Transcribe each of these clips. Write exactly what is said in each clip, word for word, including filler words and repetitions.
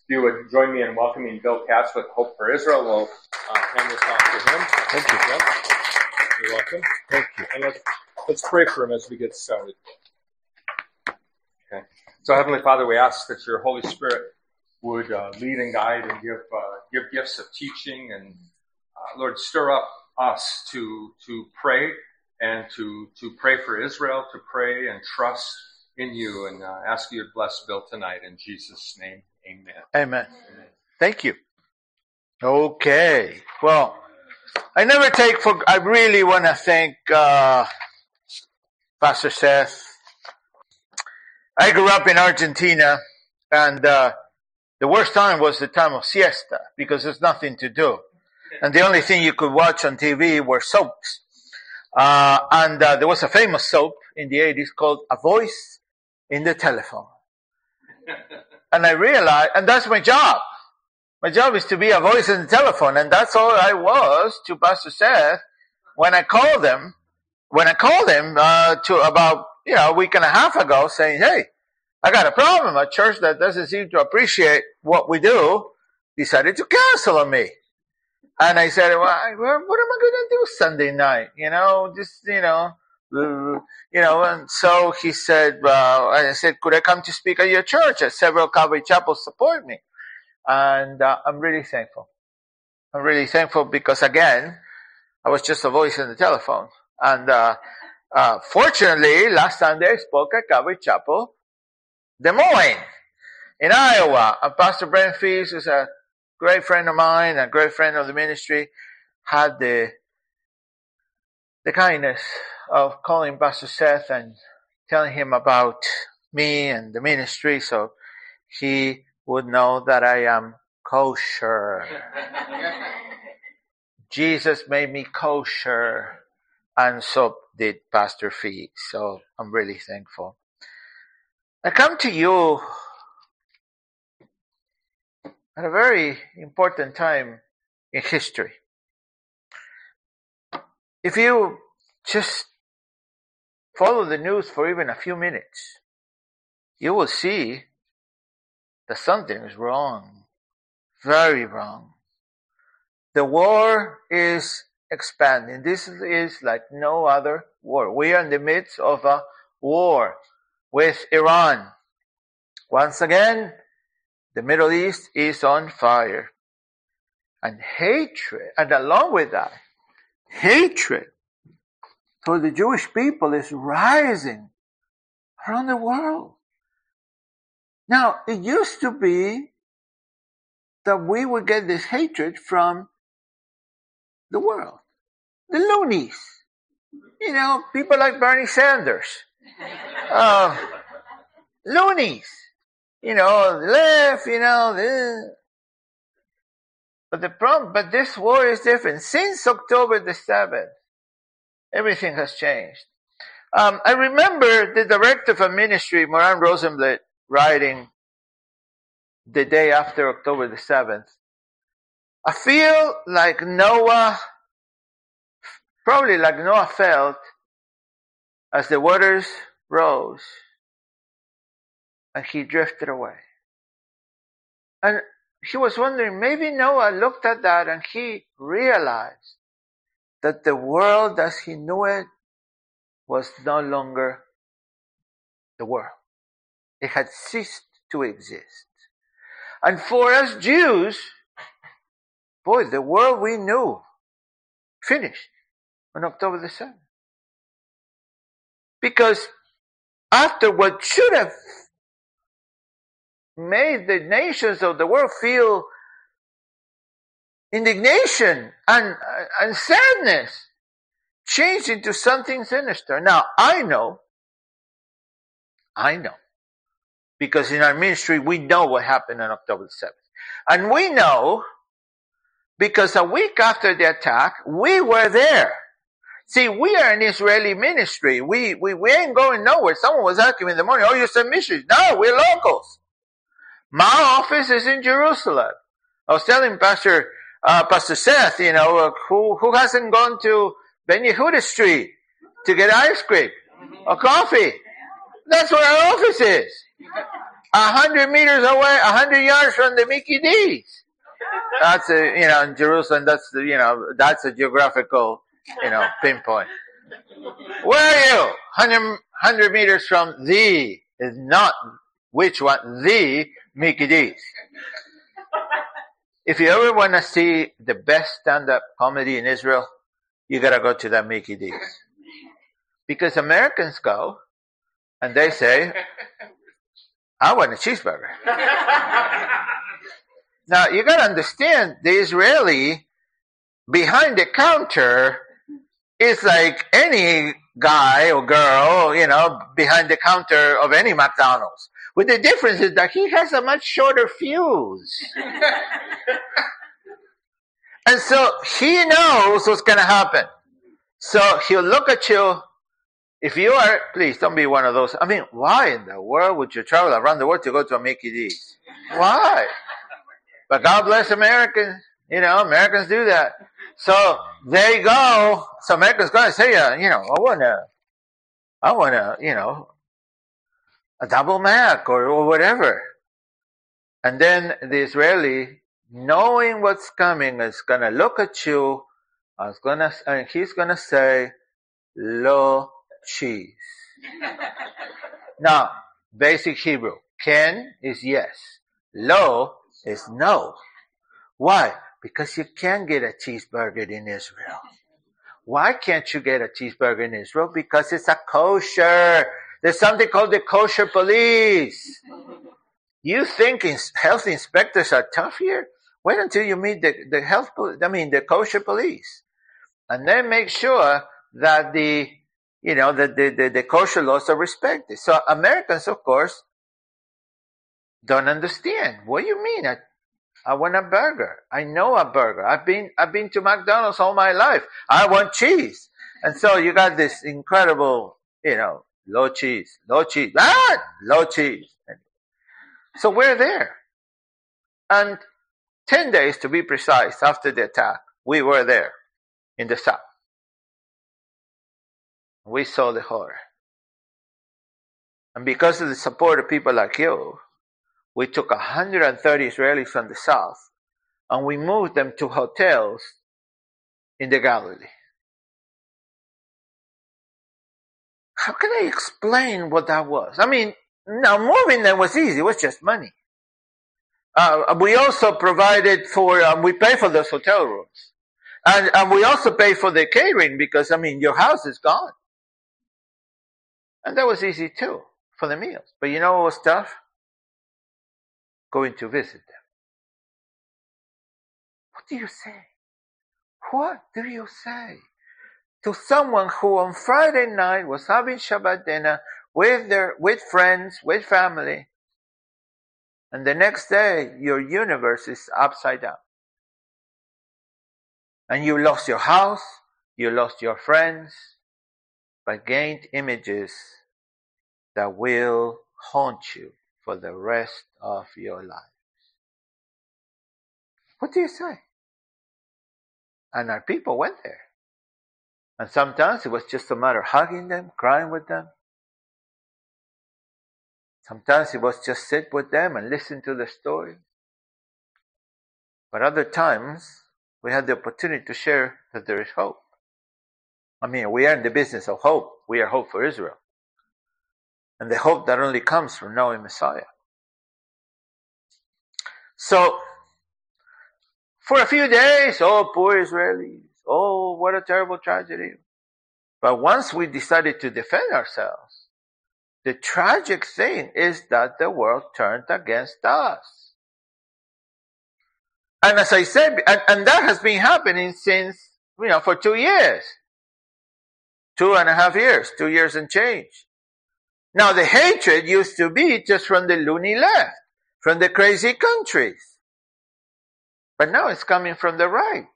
If you would join me in welcoming Bill Katz with Hope for Israel, we'll uh, hand this off to him. Thank you. Yep. You're welcome. Thank you. And let's, let's pray for him as we get started. Okay. So, Heavenly Father, we ask that your Holy Spirit would uh, lead and guide and give uh, give gifts of teaching, and uh, Lord, stir up us to to pray and to to pray for Israel, to pray and trust in you, and uh, ask you to bless Bill tonight in Jesus' name. Amen. Amen. Amen. Thank you. Okay. Well, I never take for. I really want to thank uh, Pastor Seth. I grew up in Argentina, and uh, the worst time was the time of siesta because there's nothing to do, and the only thing you could watch on T V were soaps. Uh, and uh, there was a famous soap in the eighties called A Voice in the Telephone. And I realized, and that's my job. My job is to be a voice in the telephone, and that's all I was to Pastor Seth when I called him, when I called him uh, to about, you know, a week and a half ago saying, hey, I got a problem. A church that doesn't seem to appreciate what we do decided to cancel on me. And I said, well, I, what am I going to do Sunday night? You know, just, you know, uh, you know, and so he said, uh, I said, could I come to speak at your church? As several Calvary chapels support me. And uh, I'm really thankful. I'm really thankful because, again, I was just a voice in the telephone. And uh, uh, fortunately, last Sunday I spoke at Calvary Chapel, Des Moines, in Iowa. And Pastor Brent Feast, who's a great friend of mine, a great friend of the ministry, had the the kindness of calling Pastor Seth and telling him about me and the ministry, so he would know that I am kosher. Jesus made me kosher, and so did Pastor Fee. So I'm really thankful. I come to you at a very important time in history. If you just follow the news for even a few minutes, you will see that something is wrong. Very wrong. The war is expanding. This is like no other war. We are in the midst of a war with Iran. Once again, the Middle East is on fire. And hatred, and along with that, hatred for the Jewish people is rising around the world. Now, it used to be that we would get this hatred from the world. The loonies. You know, people like Bernie Sanders. Uh, loonies. You know, the left, you know. The, but the problem, but this war is different. Since October the seventh, everything has changed. Um, I remember the director of a ministry, Moran Rosenblatt, writing the day after October the seventh. I feel like Noah, probably like Noah felt as the waters rose and he drifted away. And he was wondering, maybe Noah looked at that and he realized that the world as he knew it was no longer the world. It had ceased to exist. And for us Jews, boy, the world we knew finished on October the seventh. Because after what should have made the nations of the world feel indignation and, and sadness, changed into something sinister. Now, I know, I know, because in our ministry we know what happened on October the seventh. And we know because a week after the attack, we were there. See, we are an Israeli ministry. We, we, we ain't going nowhere. Someone was asking me in the morning, oh, you're some missionaries. No, we're locals. My office is in Jerusalem. I was telling Pastor, uh, Pastor Seth, you know, uh, who, who hasn't gone to Ben Yehuda Street to get ice cream or coffee? That's where our office is. a hundred meters away, a hundred yards from the Mickey D's. That's a, you know, in Jerusalem, that's the, you know, that's a geographical, you know, pinpoint. Where are you? Hundred, hundred meters from the, is not which one, the Mickey D's. If you ever want to see the best stand-up comedy in Israel, you gotta go to that Mickey D's. Because Americans go, and they say, I want a cheeseburger. Now, you gotta understand, the Israeli behind the counter is like any guy or girl, you know, behind the counter of any McDonald's. With the difference is that he has a much shorter fuse. And so he knows what's gonna happen. So he'll look at you. If you are, please don't be one of those. I mean, why in the world would you travel around the world to go to a Mickey D's? Why? But God bless Americans. You know, Americans do that. So there you go. So Americans going to say, uh, you know, I want to, I want to, you know, a double Mac or, or whatever. And then the Israeli, knowing what's coming, is going to look at you. I was gonna, and he's going to say, lo cheese. Now, basic Hebrew. Ken is yes. Lo is no. Why? Because you can get a cheeseburger in Israel. Why can't you get a cheeseburger in Israel? Because it's a kosher. There's something called the kosher police. You think health inspectors are tough here? Wait until you meet the, the health, I mean, the kosher police. And then make sure that the, you know, the, the, the, the kosher laws are respected. So Americans, of course, don't understand. What do you mean? I, I want a burger. I know a burger. I've been, I've been to McDonald's all my life. I want cheese. And so you got this incredible, you know, low cheese, low cheese, ah, low cheese. So we're there. And ten days to be precise after the attack, we were there in the south. We saw the horror. And because of the support of people like you, we took one hundred thirty Israelis from the south and we moved them to hotels in the Galilee. How can I explain what that was? I mean, now moving them was easy. It was just money. Uh, we also provided for, um, we pay for those hotel rooms. And, and we also pay for the catering because, I mean, your house is gone. And that was easy too, for the meals. But you know what was tough? Going to visit them. What do you say? What do you say to someone who on Friday night was having Shabbat dinner with their, with friends, with family, and the next day your universe is upside down? And you lost your house, you lost your friends, but gained images that will haunt you for the rest of your life. What do you say? And our people went there. And sometimes it was just a matter of hugging them, crying with them. Sometimes it was just sit with them and listen to the story. But other times, we had the opportunity to share that there is hope. I mean, we are in the business of hope. We are hope for Israel. And the hope that only comes from knowing Messiah. So, for a few days, oh, poor Israelis. Oh, what a terrible tragedy. But once we decided to defend ourselves, the tragic thing is that the world turned against us. And as I said, and, and that has been happening since, you know, for two years. Two and a half years, two years and change. Now the hatred used to be just from the loony left, from the crazy countries. But now it's coming from the right.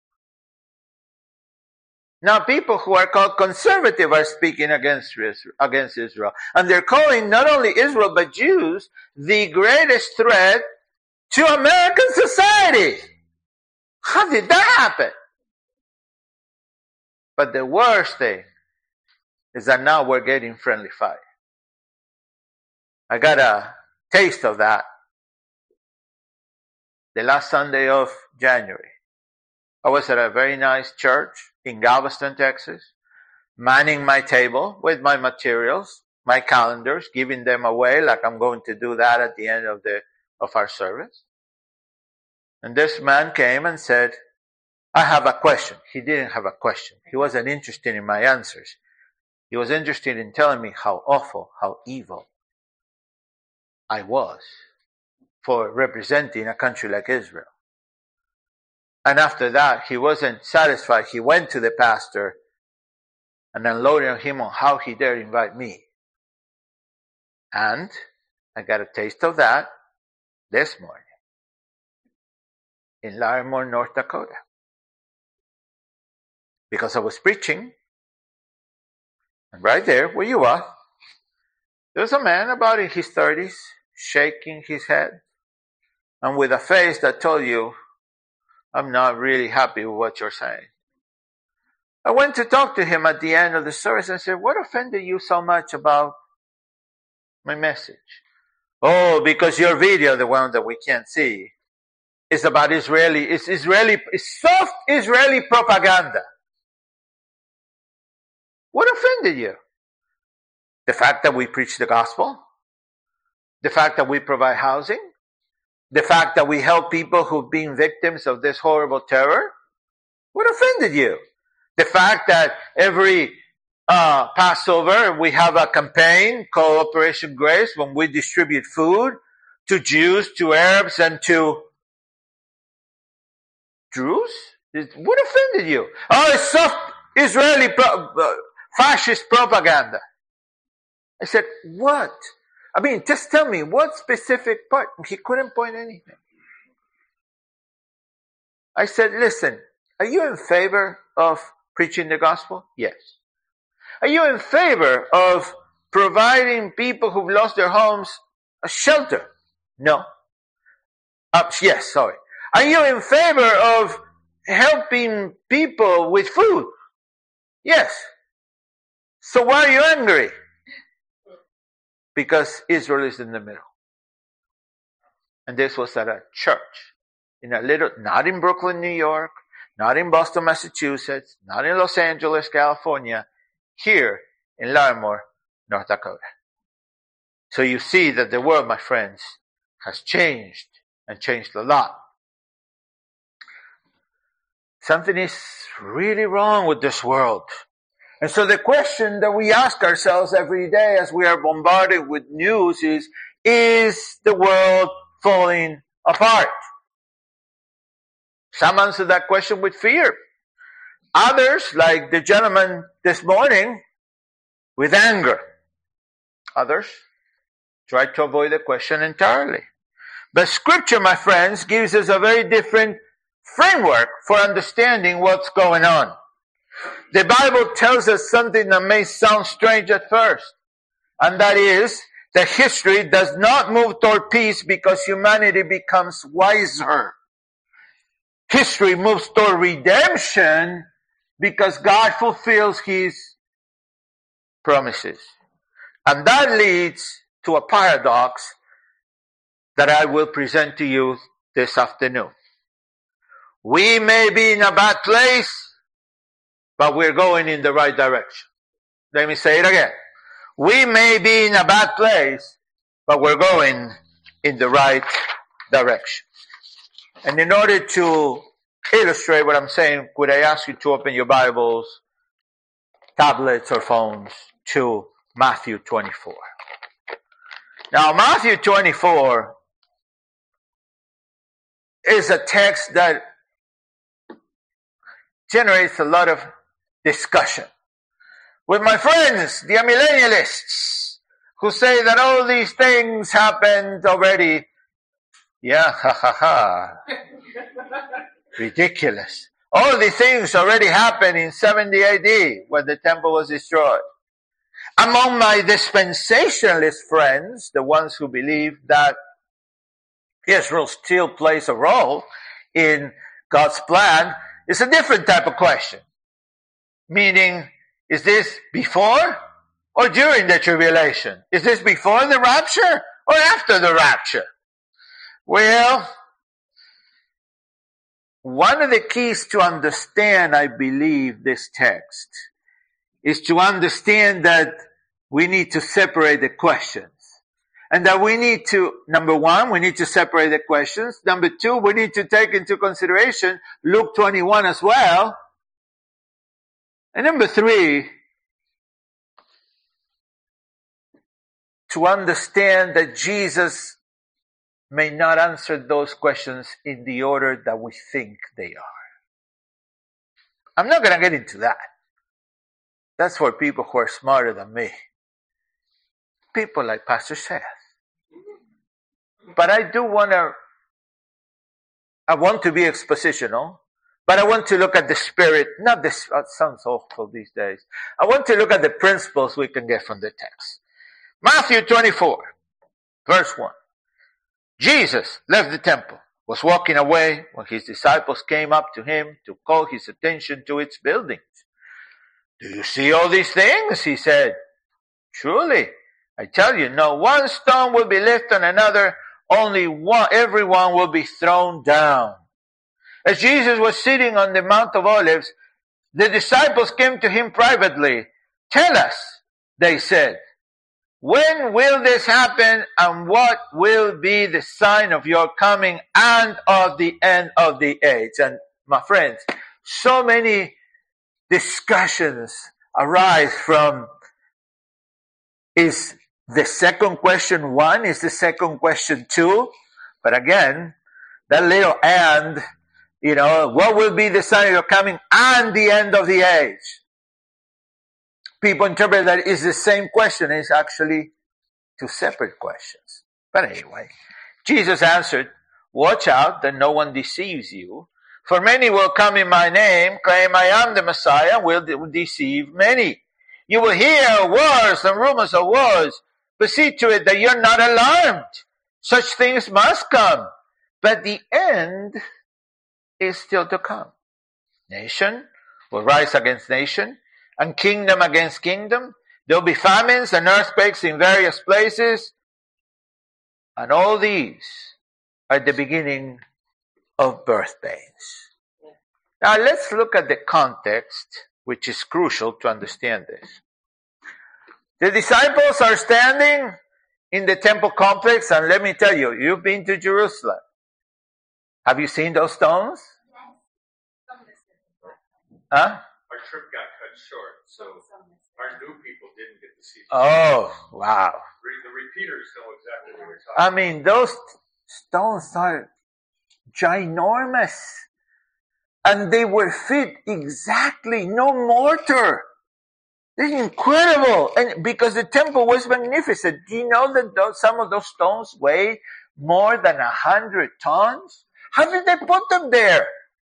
Now people who are called conservative are speaking against against Israel. And they're calling not only Israel but Jews the greatest threat to American society. How did that happen? But the worst thing is that now we're getting friendly fire. I got a taste of that the last Sunday of January. I was at a very nice church in Galveston, Texas, manning my table with my materials, my calendars, giving them away like I'm going to do that at the end of the of our service. And this man came and said, I have a question. He didn't have a question. He wasn't interested in my answers. He was interested in telling me how awful, how evil I was for representing a country like Israel. And after that, he wasn't satisfied. He went to the pastor and unloaded on him on how he dared invite me. And I got a taste of that this morning in Larimore, North Dakota. Because I was preaching, and right there where you are, there was a man about in his thirties, shaking his head, and with a face that told you, I'm not really happy with what you're saying. I went to talk to him at the end of the service and said, what offended you so much about my message? Oh, because your video, the one that we can't see, is about Israeli, it's Israeli, it's soft Israeli propaganda. What offended you? The fact that we preach the gospel? The fact that we provide housing? The fact that we help people who've been victims of this horrible terror? What offended you? The fact that every uh, Passover we have a campaign called Operation Grace when we distribute food to Jews, to Arabs, and to Druze? What offended you? Oh, it's soft Israeli pro- uh, fascist propaganda. I said, what? I mean, just tell me, what specific part? He couldn't point anything. I said, listen, are you in favor of preaching the gospel? Yes. Are you in favor of providing people who've lost their homes a shelter? No. Uh, yes, sorry. Are you in favor of helping people with food? Yes. So why are you angry? Because Israel is in the middle. And this was at a church. In a little, not in Brooklyn, New York, not in Boston, Massachusetts, not in Los Angeles, California, here in Larimore, North Dakota. So you see that the world, my friends, has changed and changed a lot. Something is really wrong with this world. And so the question that we ask ourselves every day as we are bombarded with news is, is the world falling apart? Some answer that question with fear. Others, like the gentleman this morning, with anger. Others try to avoid the question entirely. But Scripture, my friends, gives us a very different framework for understanding what's going on. The Bible tells us something that may sound strange at first, and that is that history does not move toward peace because humanity becomes wiser. History moves toward redemption because God fulfills His promises. And that leads to a paradox that I will present to you this afternoon. We may be in a bad place, but we're going in the right direction. Let me say it again. We may be in a bad place, but we're going in the right direction. And in order to illustrate what I'm saying, could I ask you to open your Bibles, tablets, or phones to Matthew twenty-four. Now, Matthew twenty-four is a text that generates a lot of discussion with my friends, the millennialists, who say that all these things happened already. Yeah, ha ha ha. Ridiculous. All these things already happened in seventy A D when the temple was destroyed. Among my dispensationalist friends, the ones who believe that Israel still plays a role in God's plan, it's a different type of question. Meaning, is this before or during the tribulation? Is this before the rapture or after the rapture? Well, one of the keys to understand, I believe, this text is to understand that we need to separate the questions. And that we need to, number one, we need to separate the questions. Number two, we need to take into consideration Luke twenty-one as well. And number three, to understand that Jesus may not answer those questions in the order that we think they are. I'm not going to get into that. That's for people who are smarter than me. People like Pastor Seth. But I do want to, I want to be expositional, but I want to look at the spirit, not this, it sounds awful these days. I want to look at the principles we can get from the text. Matthew twenty-four, verse one. Jesus left the temple, was walking away when his disciples came up to him to call his attention to its buildings. Do you see all these things? He said. Truly, I tell you, no one stone will be left on another, only one, everyone will be thrown down. As Jesus was sitting on the Mount of Olives, the disciples came to him privately. Tell us, they said, when will this happen, and what will be the sign of your coming and of the end of the age? And my friends, so many discussions arise from, is the second question one? Is the second question two? But again, that little and, you know, what will be the sign of your coming and the end of the age? People interpret that it's the same question. It's actually two separate questions. But anyway, Jesus answered, watch out that no one deceives you. For many will come in my name, claim I am the Messiah, and will de- deceive many. You will hear wars and rumors of wars, but see to it that you're not alarmed. Such things must come, but the end is still to come. Nation will rise against nation, and kingdom against kingdom. There will be famines and earthquakes in various places, and all these are the beginning of birth pains. Now let's look at the context, which is crucial to understand this. The disciples are standing in the temple complex, and let me tell you, you've been to Jerusalem. Have you seen those stones? Huh? Our trip got cut short, so our new people didn't get to see them. Oh, wow. The repeaters know exactly what we're talking I mean, those stones are ginormous. And they were fit exactly, no mortar. They're incredible. And because the temple was magnificent. Do you know that those, some of those stones weigh more than a hundred tons? How did they put them there?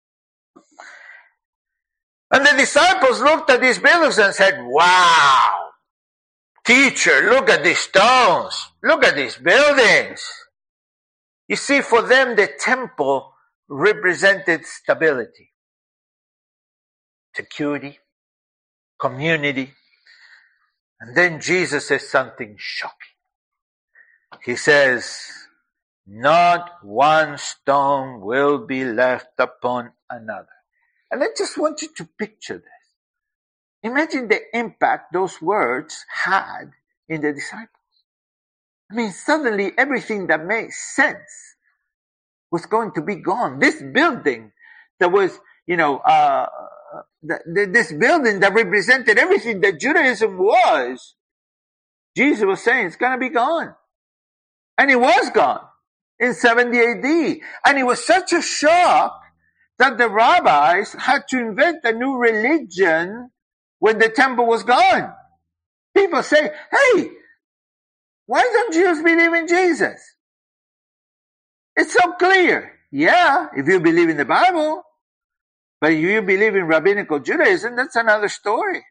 And the disciples looked at these buildings and said, wow, teacher, look at these stones. Look at these buildings. You see, for them, the temple represented stability, security, community. And then Jesus says something shocking. He says, not one stone will be left upon another. And I just want you to picture this. Imagine the impact those words had in the disciples. I mean, suddenly everything that made sense was going to be gone. This building that was, you know, uh, the, the, this building that represented everything that Judaism was, Jesus was saying it's going to be gone. And it was gone in seventy A D. And it was such a shock that the rabbis had to invent a new religion when the temple was gone. People say, hey, why don't Jews believe in Jesus? It's so clear. Yeah, if you believe in the Bible. But if you believe in rabbinical Judaism, that's another story.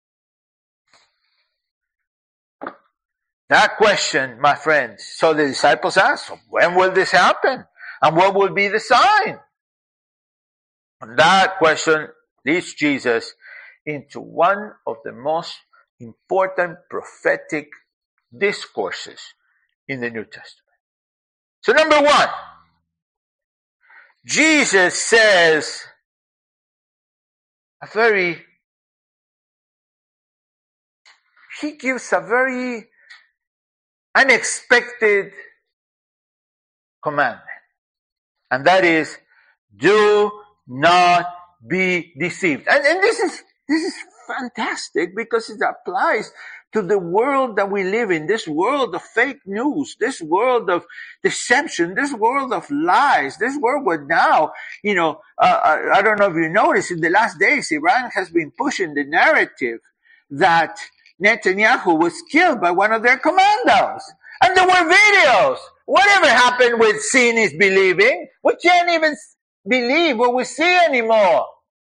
That question, my friends, so the disciples asked, when will this happen? And what will be the sign? And that question leads Jesus into one of the most important prophetic discourses in the New Testament. So number one, Jesus says a very, he gives a very unexpected commandment. And that is, do not be deceived. And, and this is, this is fantastic because it applies to the world that we live in, this world of fake news, this world of deception, this world of lies, this world where now, you know, uh, I, I don't know if you noticed, in the last days, Iran has been pushing the narrative that Netanyahu was killed by one of their commandos. And there were videos. Whatever happened with seeing is believing? We can't even believe what we see anymore.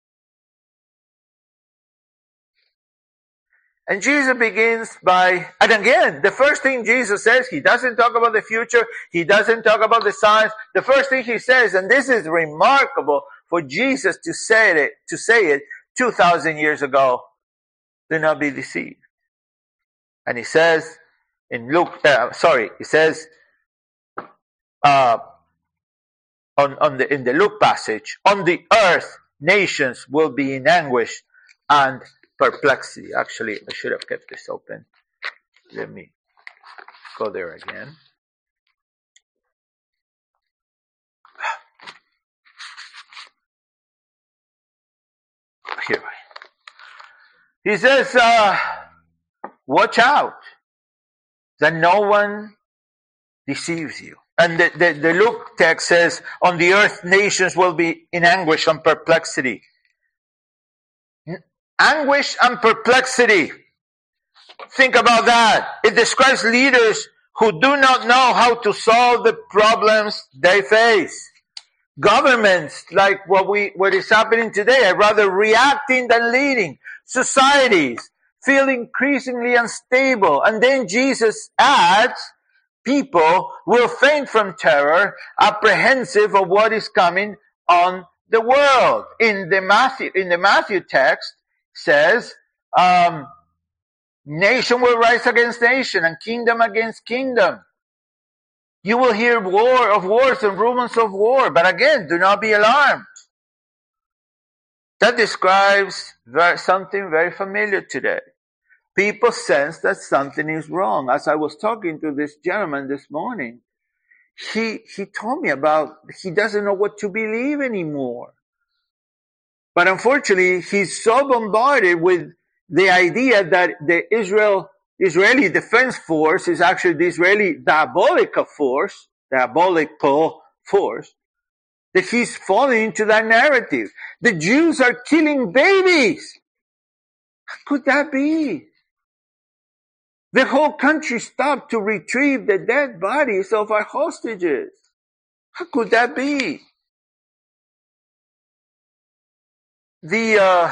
And Jesus begins by, and again, the first thing Jesus says, he doesn't talk about the future, he doesn't talk about the signs. The first thing he says, and this is remarkable for Jesus to say it, to say it two thousand years ago, do not be deceived. And he says in Luke, uh, sorry, he says uh, on on the in the Luke passage, on the earth nations will be in anguish and perplexity. Actually, I should have kept this open. Let me go there again. Here. He says, uh, watch out that no one deceives you. And the, the, the Luke text says, on the earth nations will be in anguish and perplexity. Anguish and perplexity. Think about that. It describes leaders who do not know how to solve the problems they face. Governments, like what we what is happening today, are rather reacting than leading. Societies feel increasingly unstable. And then Jesus adds, people will faint from terror, apprehensive of what is coming on the world. In the Matthew in the Matthew text, says, um, nation will rise against nation and kingdom against kingdom. You will hear war of wars and rumors of war, but again, do not be alarmed. That describes very, something very familiar today. People sense that something is wrong. As I was talking to this gentleman this morning, he he told me about he doesn't know what to believe anymore. But unfortunately, he's so bombarded with the idea that the Israel, Israeli Defense Force is actually the Israeli diabolical force, diabolical force, that he's falling into that narrative. The Jews are killing babies. How could that be? The whole country stopped to retrieve the dead bodies of our hostages. How could that be? The uh,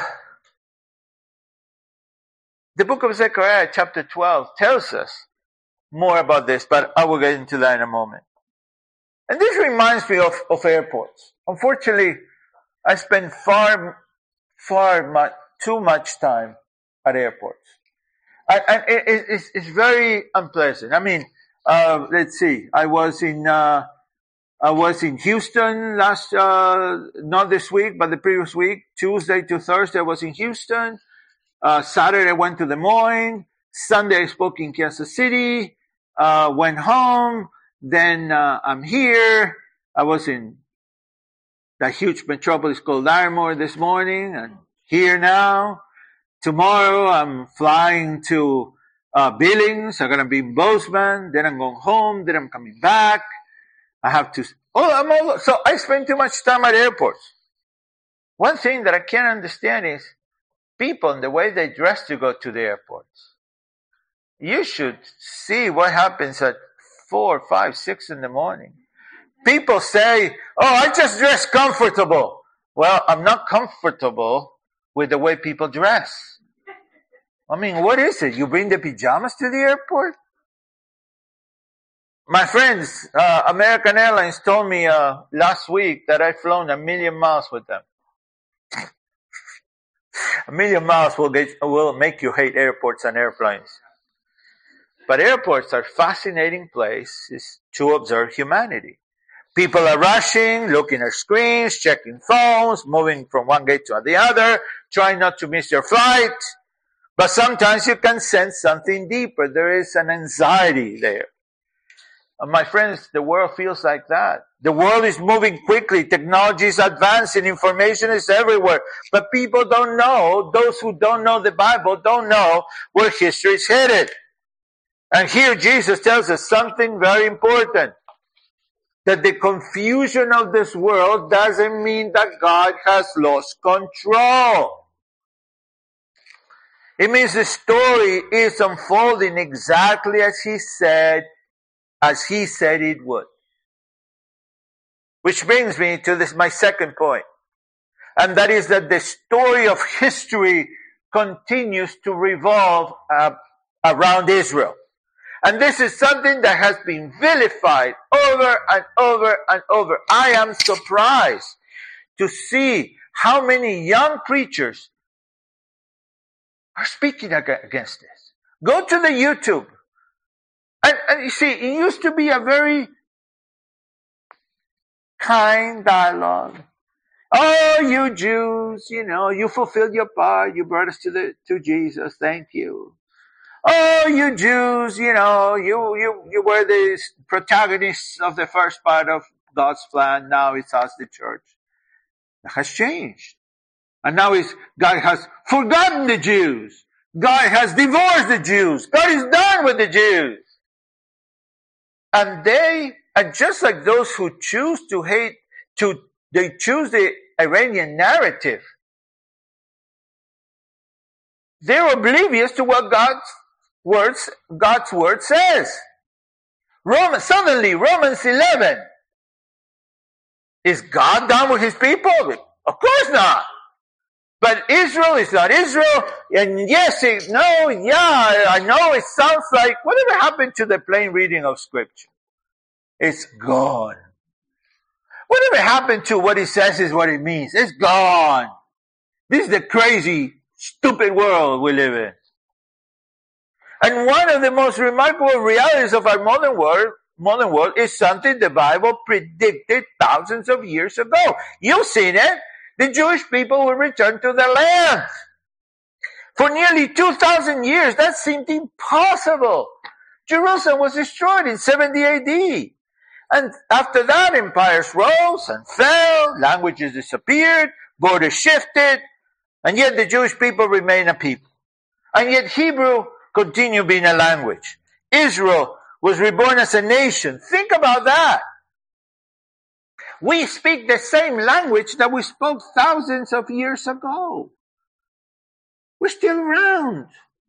the book of Zechariah, chapter twelve, tells us more about this, but I will get into that in a moment. And this reminds me of, of airports. Unfortunately, I spend far, far much, too much time at airports. And, and it, it's, it's very unpleasant. I mean, uh, let's see, I was in... Uh, I was in Houston last, uh, not this week, but the previous week, Tuesday to Thursday I was in Houston. Uh, Saturday I went to Des Moines. Sunday I spoke in Kansas City. Uh, went home. Then, uh, I'm here. I was in that huge metropolis called Larimore this morning and here now. Tomorrow I'm flying to, uh, Billings. I'm going to be in Bozeman. Then I'm going home. Then I'm coming back. I have to, oh, I'm all, so I spend too much time at airports. One thing that I can't understand is people and the way they dress to go to the airports. You should see what happens at four, five, six in the morning. People say, oh, I just dress comfortable. Well, I'm not comfortable with the way people dress. I mean, what is it? You bring the pajamas to the airport? My friends, uh, American Airlines told me uh, last week that I've flown a million miles with them. A million miles will get will make you hate airports and airplanes. But airports are fascinating places to observe humanity. People are rushing, looking at screens, checking phones, moving from one gate to the other, trying not to miss your flight. But sometimes you can sense something deeper. There is an anxiety there. And my friends, the world feels like that. The world is moving quickly. Technology is advancing. Information is everywhere. But people don't know, those who don't know the Bible don't know where history is headed. And here Jesus tells us something very important. That the confusion of this world doesn't mean that God has lost control. It means the story is unfolding exactly as he said, as he said it would. Which brings me to this, my second point. And that is that the story of history continues to revolve uh, around Israel. And this is something that has been vilified over and over and over. I am surprised to see how many young preachers are speaking against this. Go to the YouTube. And, and you see, it used to be a very kind dialogue. Oh, you Jews, you know, you fulfilled your part. You brought us to the to Jesus. Thank you. Oh, you Jews, you know, you, you, you were the protagonists of the first part of God's plan. Now it's us, the church. That has changed. And now it's, God has forgotten the Jews. God has divorced the Jews. God is done with the Jews. And they, and just like those who choose to hate, to, they choose the Iranian narrative. They're oblivious to what God's words, God's word says. Romans, suddenly, Romans eleven. Is God done with his people? Of course not. But Israel is not Israel. And yes, it, no, yeah, I know it sounds like, whatever happened to the plain reading of Scripture? It's gone. Whatever happened to what it says is what it means? It's gone. This is the crazy, stupid world we live in. And one of the most remarkable realities of our modern world, modern world is something the Bible predicted thousands of years ago. You've seen it. The Jewish people will return to their land. For nearly two thousand years, that seemed impossible. Jerusalem was destroyed in seventy A D. And after that, empires rose and fell, languages disappeared, borders shifted, and yet the Jewish people remain a people. And yet Hebrew continue being a language. Israel was reborn as a nation. Think about that. We speak the same language that we spoke thousands of years ago. We're still around.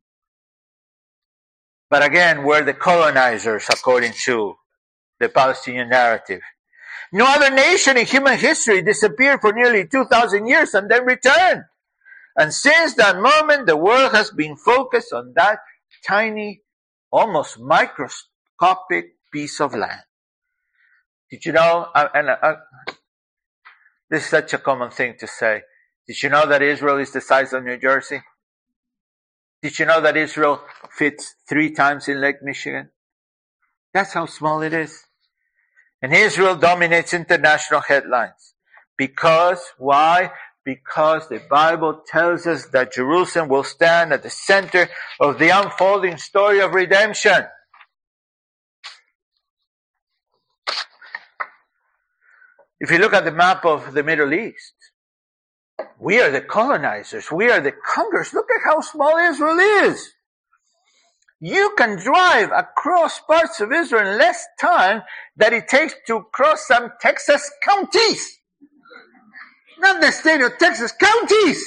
But again, we're the colonizers according to the Palestinian narrative. No other nation in human history disappeared for nearly two thousand years and then returned. And since that moment, the world has been focused on that tiny, almost microscopic piece of land. Did you know, uh, and uh, this is such a common thing to say, did you know that Israel is the size of New Jersey? Did you know that Israel fits three times in Lake Michigan? That's how small it is. And Israel dominates international headlines. Because, why? Because the Bible tells us that Jerusalem will stand at the center of the unfolding story of redemption. If you look at the map of the Middle East, we are the colonizers. We are the conquerors. Look at how small Israel is. You can drive across parts of Israel in less time than it takes to cross some Texas counties. Not the state of Texas, counties.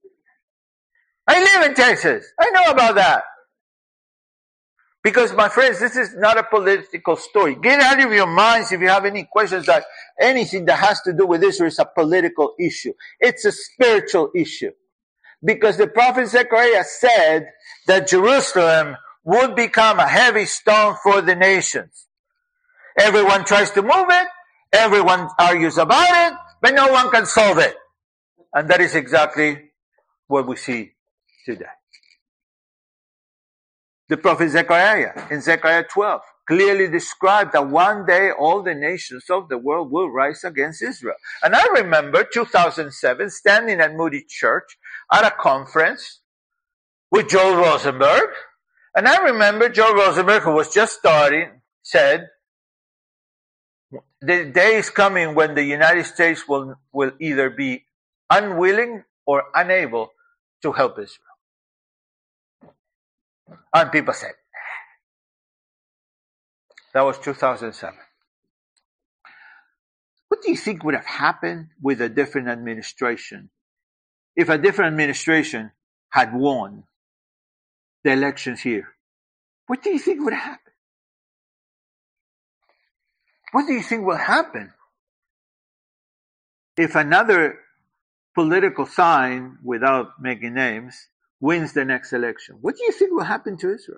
I live in Texas. I know about that. Because, my friends, this is not a political story. Get out of your minds if you have any questions that anything that has to do with Israel is a political issue. It's a spiritual issue. Because the prophet Zechariah said that Jerusalem would become a heavy stone for the nations. Everyone tries to move it. Everyone argues about it. But no one can solve it. And that is exactly what we see today. The prophet Zechariah in Zechariah twelve clearly described that one day all the nations of the world will rise against Israel. And I remember two thousand seven standing at Moody Church at a conference with Joel Rosenberg. And I remember Joel Rosenberg, who was just starting, said, the day is coming when the United States will, will either be unwilling or unable to help Israel. And people said, that was two thousand seven. What do you think would have happened with a different administration if a different administration had won the elections here? What do you think would happen? What do you think will happen if another political sign, without making names, wins the next election? What do you think will happen to Israel?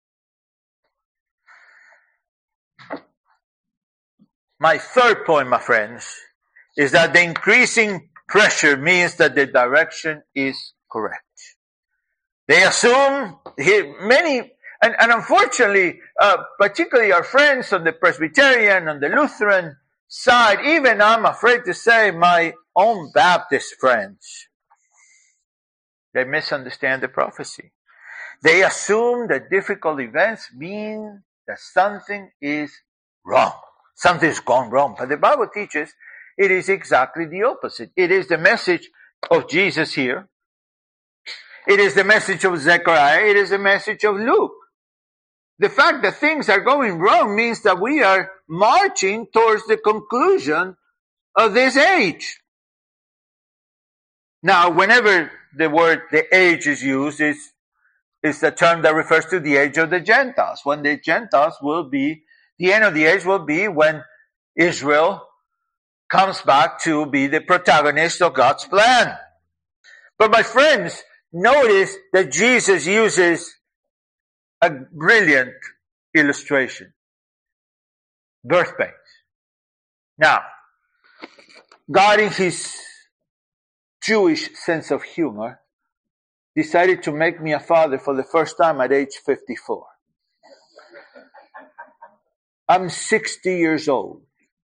My third point, my friends, is that the increasing pressure means that the direction is correct. They assume many, and, and unfortunately, uh, particularly our friends on the Presbyterian, on the Lutheran side, even I'm afraid to say my own Baptist friends, they misunderstand the prophecy. They assume that difficult events mean that something is wrong. Something's gone wrong. But the Bible teaches it is exactly the opposite. It is the message of Jesus here. It is the message of Zechariah. It is the message of Luke. The fact that things are going wrong means that we are marching towards the conclusion of this age. Now, whenever the word the age is used, it's, it's the term that refers to the age of the Gentiles. When the Gentiles will be, the end of the age will be when Israel comes back to be the protagonist of God's plan. But my friends, notice that Jesus uses a brilliant illustration. Birth pains. Now, God in his Jewish sense of humor decided to make me a father for the first time at age fifty-four. I'm sixty years old.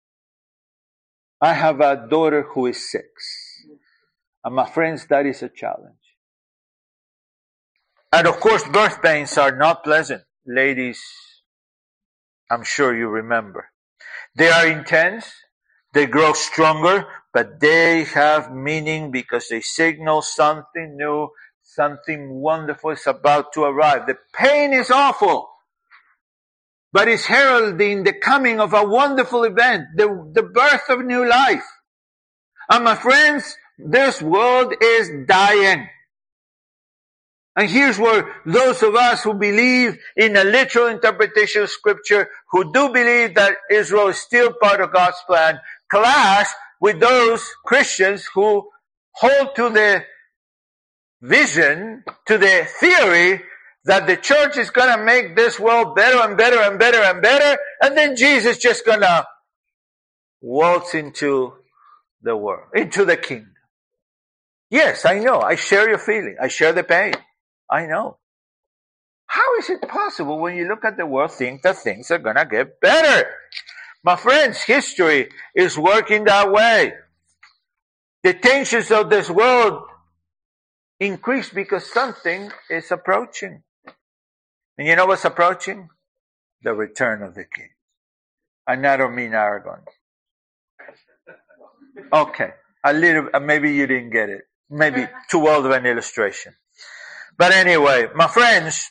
I have a daughter who is six. And my friends, that is a challenge. And of course, birth pains are not pleasant. Ladies, I'm sure you remember. They are intense. They grow stronger, but they have meaning because they signal something new, something wonderful is about to arrive. The pain is awful, but it's heralding the coming of a wonderful event, the, the birth of new life. And my friends, this world is dying. And here's where those of us who believe in a literal interpretation of Scripture, who do believe that Israel is still part of God's plan, clash with those Christians who hold to the vision, to the theory that the church is going to make this world better and better and better and better, and then Jesus is just going to waltz into the world, into the kingdom. Yes, I know. I share your feeling. I share the pain. I know. How is it possible when you look at the world, think that things are going to get better? My friends, history is working that way. The tensions of this world increase because something is approaching. And you know what's approaching? The return of the King. And I don't mean Aragon. Okay. A little, maybe you didn't get it. Maybe too old of an illustration. But anyway, my friends,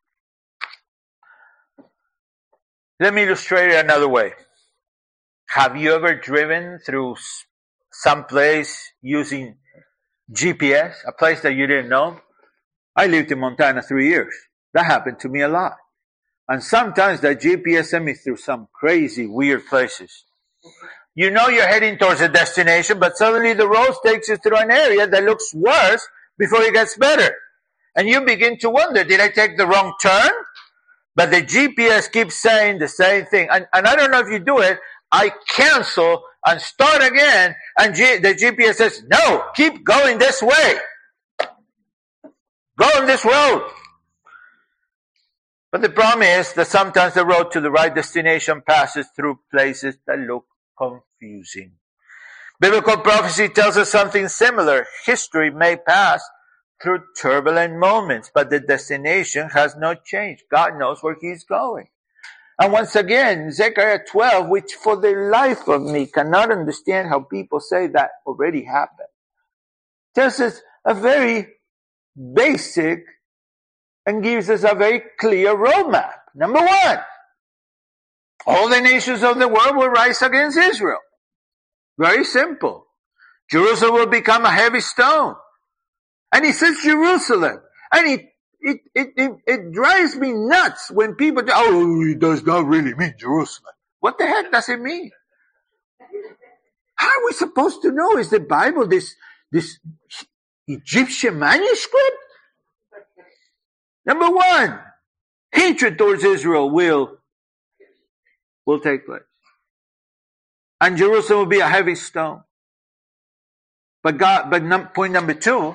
let me illustrate it another way. Have you ever driven through some place using G P S, a place that you didn't know? I lived in Montana three years. That happened to me a lot. And sometimes that G P S sent me through some crazy, weird places. You know you're heading towards a destination, but suddenly the road takes you through an area that looks worse before it gets better. And you begin to wonder, did I take the wrong turn? But the G P S keeps saying the same thing. And, and I don't know if you do it. I cancel and start again. And G, the G P S says, no, keep going this way. Go on this road. But the problem is that sometimes the road to the right destination passes through places that look confusing. Biblical prophecy tells us something similar. History may pass through turbulent moments, but the destination has not changed. God knows where He's going. And once again, Zechariah twelve, which for the life of me cannot understand how people say that already happened, tells us a very basic and gives us a very clear roadmap. Number one, all the nations of the world will rise against Israel. Very simple. Jerusalem will become a heavy stone. And he says Jerusalem. And it, it, it, it, it drives me nuts when people say, oh, it does not really mean Jerusalem. What the heck does it mean? How are we supposed to know? Is the Bible this, this Egyptian manuscript? Number one, hatred towards Israel will, will take place. And Jerusalem will be a heavy stone. But God, but num, point number two,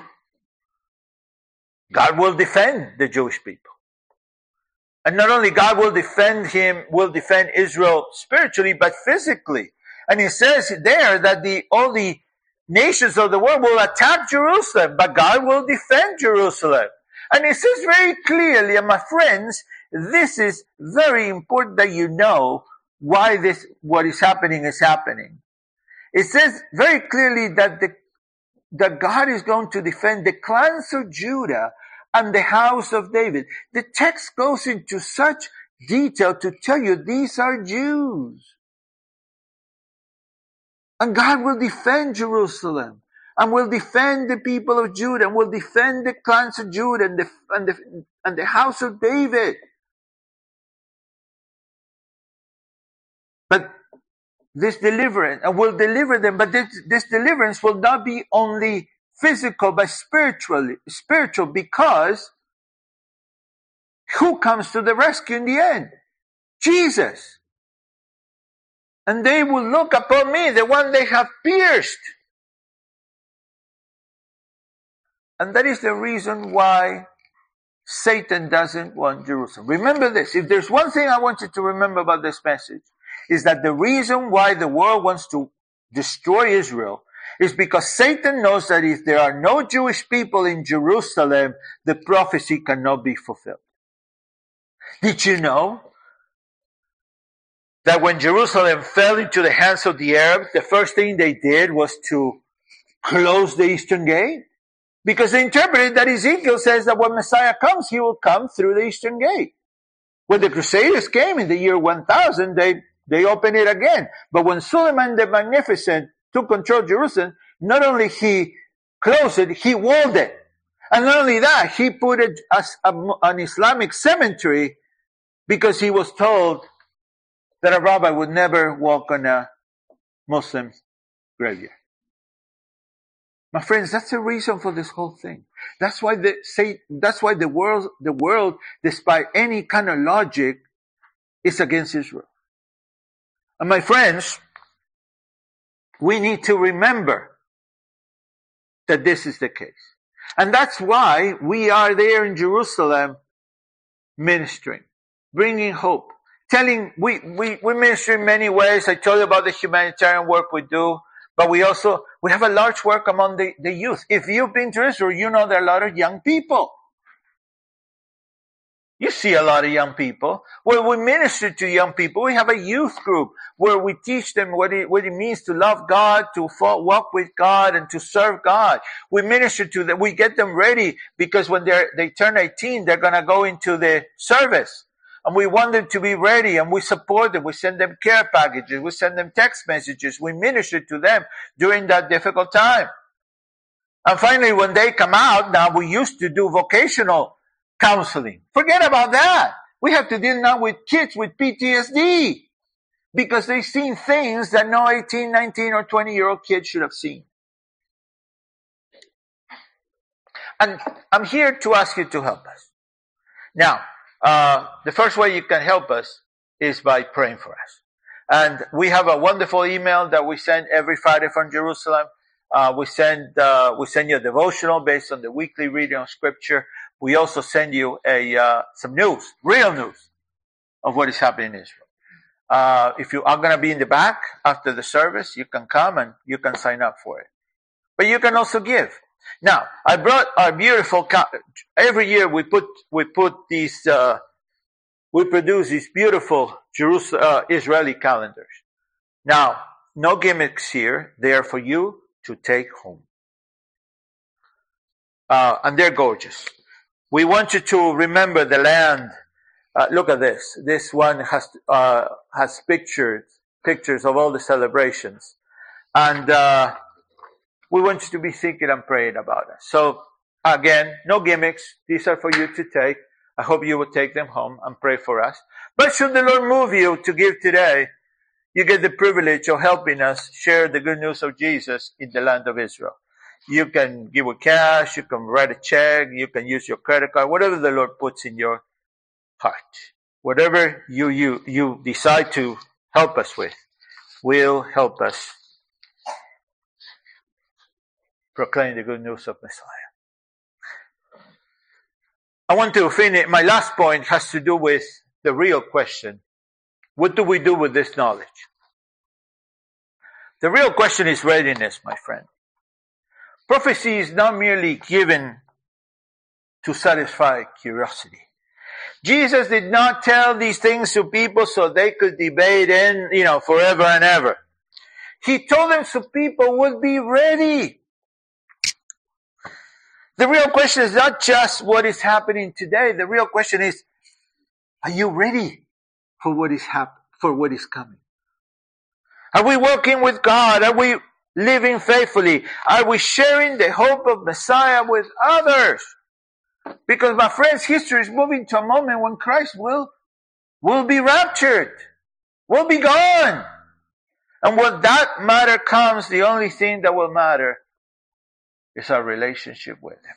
God will defend the Jewish people. And not only God will defend him, will defend Israel spiritually, but physically. And he says there that the, all the nations of the world will attack Jerusalem, but God will defend Jerusalem. And it says very clearly, and my friends, this is very important that you know why this, what is happening is happening. It says very clearly that the, that God is going to defend the clans of Judah and the house of David. The text goes into such detail to tell you these are Jews. And God will defend Jerusalem. And will defend the people of Judah, and will defend the clans of Judah and the, and the, and the house of David. But this deliverance, and will deliver them, but this, this deliverance will not be only physical, but spiritually, spiritual, because who comes to the rescue in the end? Jesus. And they will look upon me, the one they have pierced. And that is the reason why Satan doesn't want Jerusalem. Remember this. If there's one thing I want you to remember about this message, is that the reason why the world wants to destroy Israel is because Satan knows that if there are no Jewish people in Jerusalem, the prophecy cannot be fulfilled. Did you know that when Jerusalem fell into the hands of the Arabs, the first thing they did was to close the eastern gate? Because they interpreted that Ezekiel says that when Messiah comes, he will come through the eastern gate. When the Crusaders came in the year one thousand, they, they opened it again. But when Suleiman the Magnificent took control of Jerusalem, not only he closed it, he walled it. And not only that, he put it as a, an Islamic cemetery because he was told that a rabbi would never walk on a Muslim graveyard. My friends, that's the reason for this whole thing. That's why the say that's why the world the world, despite any kind of logic, is against Israel. And my friends, we need to remember that this is the case. And that's why we are there in Jerusalem ministering, bringing hope, telling, we, we, we minister in many ways. I told you about the humanitarian work we do. But we also, we have a large work among the, the youth. If you've been to Israel, you know there are a lot of young people. You see a lot of young people. Where we minister to young people. We have a youth group where we teach them what it, what it means to love God, to walk with God, and to serve God. We minister to them. We get them ready because when they they turn eighteen, they're going to go into the service. And we want them to be ready, and we support them. We send them care packages. We send them text messages. We minister to them during that difficult time. And finally, when they come out, now we used to do vocational counseling. Forget about that. We have to deal now with kids with P T S D because they've seen things that no eighteen, nineteen, or twenty-year-old kid should have seen. And I'm here to ask you to help us. Now, Uh, the first way you can help us is by praying for us. And we have a wonderful email that we send every Friday from Jerusalem. Uh, we send, uh, we send you a devotional based on the weekly reading of scripture. we also send you a uh, some news, real news, of what is happening in Israel. Uh, if you are going to be in the back after the service, you can come and you can sign up for it. But you can also give. Now, I brought our beautiful. Every year we put we put these. Uh, we produce these beautiful Jerusalem uh, Israeli calendars. Now, no gimmicks here. They are for you to take home, uh, and they're gorgeous. We want you to remember the land. Uh, look at this. This one has uh, has pictures pictures of all the celebrations, and uh, we want you to be thinking and praying about it. So again, no gimmicks. These are for you to take. I hope you will take them home and pray for us. But should the Lord move you to give today, you get the privilege of helping us share the good news of Jesus in the land of Israel. You can give with cash, you can write a check, you can use your credit card, whatever the Lord puts in your heart. Whatever you, you, you decide to help us with will help us proclaim the good news of Messiah. I want to finish. My last point has to do with the real question. What do we do with this knowledge? The real question is readiness, my friend. Prophecy is not merely given to satisfy curiosity. Jesus did not tell these things to people so they could debate in, you know, forever and ever. He told them so people would be ready. The real question is not just what is happening today. The real question is, are you ready for what is hap- for what is coming? Are we working with God? Are we living faithfully? Are we sharing the hope of Messiah with others? Because, my friends, history is moving to a moment when Christ will, will be raptured, will be gone. And when that matter comes, the only thing that will matter is our relationship with Him.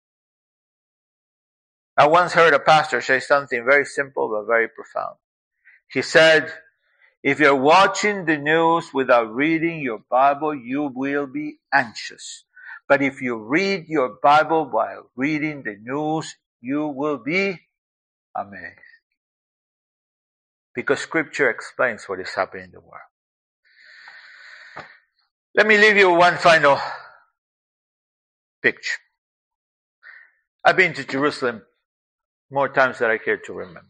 I once heard a pastor say something very simple but very profound. He said, if you're watching the news without reading your Bible, you will be anxious. But if you read your Bible while reading the news, you will be amazed. Because Scripture explains what is happening in the world. Let me leave you one final picture. I've been to Jerusalem more times than I care to remember.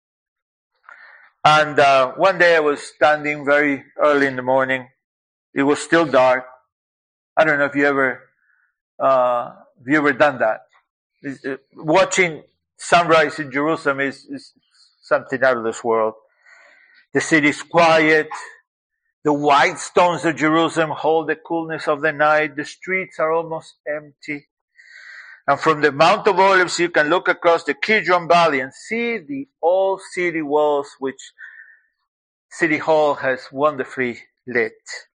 And uh, one day I was standing very early in the morning. It was still dark. I don't know if you ever, uh, if you ever done that. Uh, watching sunrise in Jerusalem is, is something out of this world. The city is quiet. The white stones of Jerusalem hold the coolness of the night. The streets are almost empty. And from the Mount of Olives, you can look across the Kidron Valley and see the old city walls, which City Hall has wonderfully lit.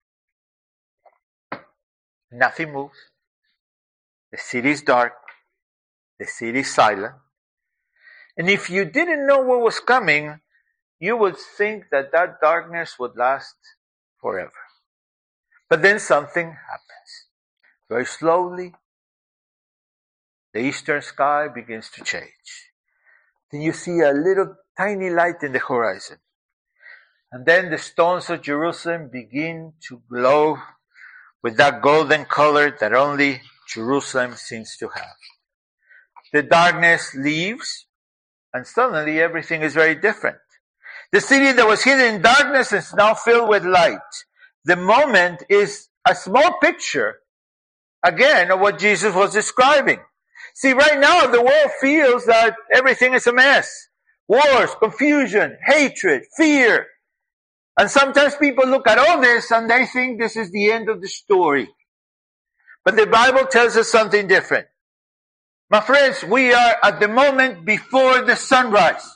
Nothing moves. The city is dark. The city is silent. And if you didn't know what was coming, you would think that that darkness would last forever. But then something happens. Very slowly, the eastern sky begins to change. Then you see a little tiny light in the horizon. And then the stones of Jerusalem begin to glow with that golden color that only Jerusalem seems to have. The darkness leaves, and suddenly everything is very different. The city that was hidden in darkness is now filled with light. The moment is a small picture, again, of what Jesus was describing. See, right now the world feels that everything is a mess. Wars, confusion, hatred, fear. And sometimes people look at all this and they think this is the end of the story. But the Bible tells us something different. My friends, we are at the moment before the sunrise.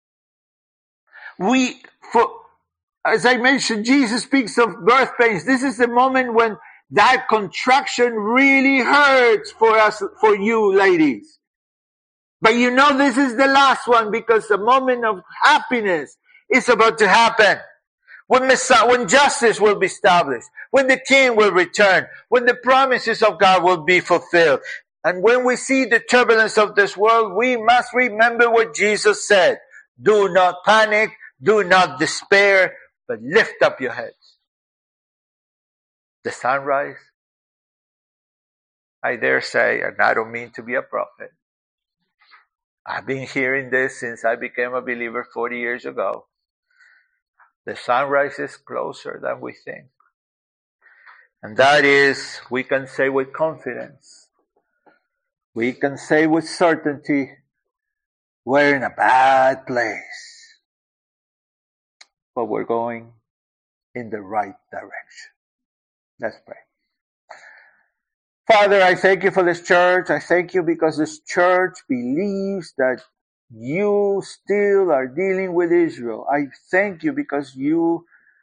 We, for, as I mentioned, Jesus speaks of birth pains. This is the moment when that contraction really hurts for us, for you ladies. But you know this is the last one because the moment of happiness is about to happen. When Messiah, when justice will be established, when the King will return, when the promises of God will be fulfilled. And when we see the turbulence of this world, we must remember what Jesus said. Do not panic, do not despair, but lift up your heads. The sunrise, I dare say, and I don't mean to be a prophet, I've been hearing this since I became a believer forty years ago. The sunrise is closer than we think. And that is, we can say with confidence, we can say with certainty, we're in a bad place. But we're going in the right direction. Let's pray. Father, I thank you for this church. I thank you because this church believes that you still are dealing with Israel. I thank you because you,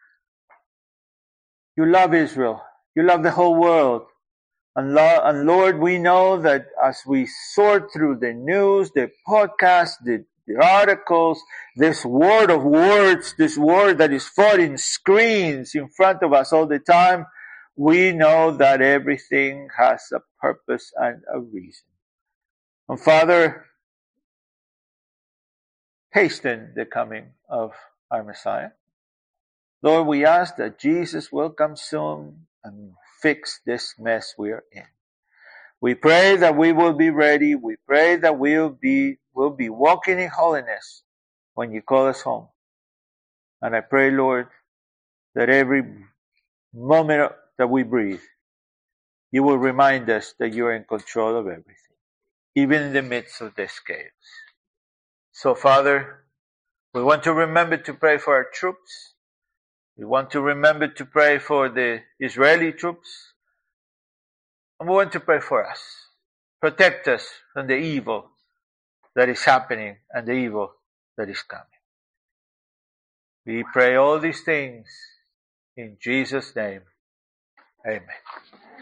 you love Israel. You love the whole world. And, lo- and Lord, we know that as we sort through the news, the podcasts, the, the articles, this word of words, this word that is fought in screens in front of us all the time, we know that everything has a purpose and a reason. And Father, hasten the coming of our Messiah. Lord, we ask that Jesus will come soon and fix this mess we are in. We pray that we will be ready. We pray that we'll be, we'll be walking in holiness when you call us home. And I pray, Lord, that every moment that we breathe, you will remind us that you are in control of everything, even in the midst of this chaos. So, Father, we want to remember to pray for our troops. We want to remember to pray for the Israeli troops. And we want to pray for us. Protect us from the evil that is happening and the evil that is coming. We pray all these things in Jesus' name. Amen.